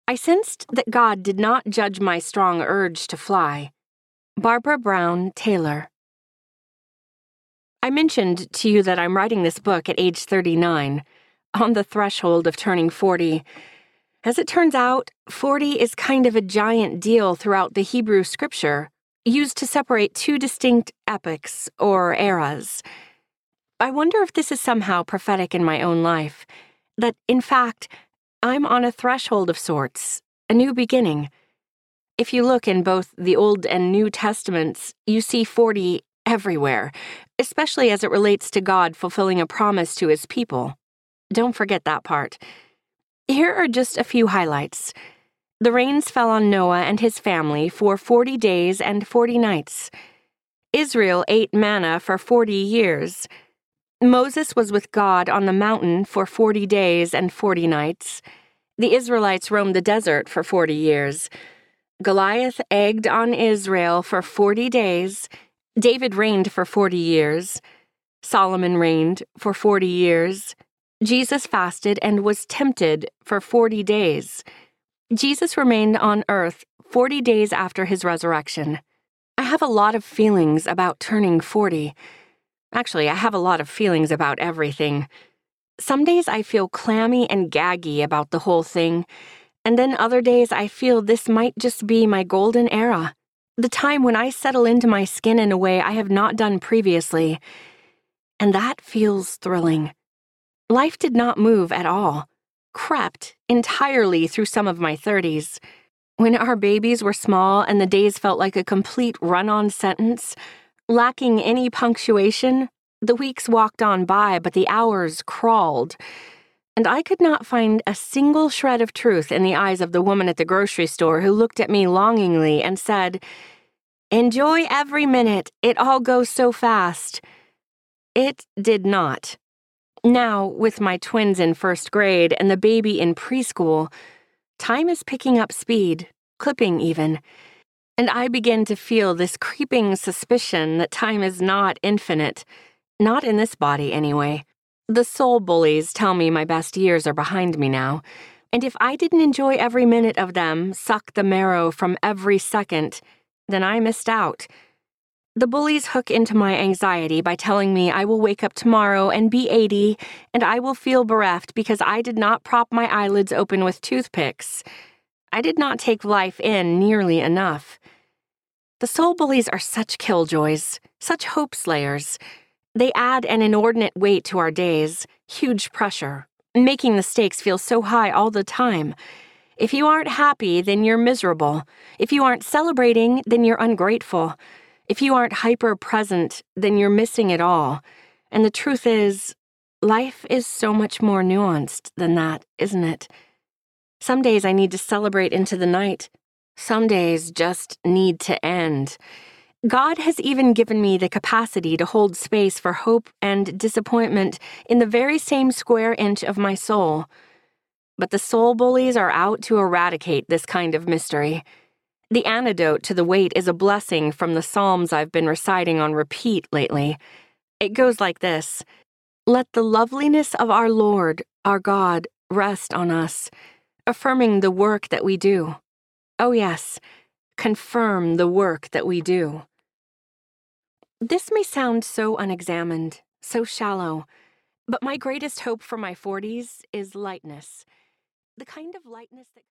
I sensed that God did not judge my strong urge to fly. Barbara Brown Taylor. I mentioned to you that I'm writing this book at age 39, on the threshold of turning 40. As it turns out, 40 is kind of a giant deal throughout the Hebrew scripture, used to separate two distinct epochs or eras. I wonder if this is somehow prophetic in my own life, that, in fact, I'm on a threshold of sorts, a new beginning. If you look in both the Old and New Testaments, you see 40 everywhere, especially as it relates to God fulfilling a promise to his people. Don't forget that part. Here are just a few highlights. The rains fell on Noah and his family for 40 days and 40 nights. Israel ate manna for 40 years. Moses was with God on the mountain for 40 days and 40 nights. The Israelites roamed the desert for 40 years. Goliath egged on Israel for 40 days. David reigned for 40 years. Solomon reigned for 40 years. Jesus fasted and was tempted for 40 days. Jesus remained on earth 40 days after his resurrection. I have a lot of feelings about turning 40. Actually, I have a lot of feelings about everything. Some days I feel clammy and gaggy about the whole thing, and then other days I feel this might just be my golden era, the time when I settle into my skin in a way I have not done previously. And that feels thrilling. Life did not move at all, crept entirely through some of my 30s. When our babies were small and the days felt like a complete run-on sentence, lacking any punctuation, the weeks walked on by, but the hours crawled. And I could not find a single shred of truth in the eyes of the woman at the grocery store who looked at me longingly and said, "Enjoy every minute, it all goes so fast." It did not. Now, with my twins in first grade and the baby in preschool, time is picking up speed, clipping even. And I begin to feel this creeping suspicion that time is not infinite. Not in this body, anyway. The soul bullies tell me my best years are behind me now, and if I didn't enjoy every minute of them, suck the marrow from every second, then I missed out. The bullies hook into my anxiety by telling me I will wake up tomorrow and be 80, and I will feel bereft because I did not prop my eyelids open with toothpicks. I did not take life in nearly enough. The soul bullies are such killjoys, such hope slayers. They add an inordinate weight to our days, huge pressure, making the stakes feel so high all the time. If you aren't happy, then you're miserable. If you aren't celebrating, then you're ungrateful. If you aren't hyper-present, then you're missing it all. And the truth is, life is so much more nuanced than that, isn't it? Some days I need to celebrate into the night. Some days just need to end. God has even given me the capacity to hold space for hope and disappointment in the very same square inch of my soul. But the soul bullies are out to eradicate this kind of mystery. The antidote to the weight is a blessing from the Psalms I've been reciting on repeat lately. It goes like this: "Let the loveliness of our Lord, our God, rest on us, affirming the work that we do." Oh yes, confirm the work that we do. This may sound so unexamined, so shallow, but my greatest hope for my 40s is lightness. The kind of lightness that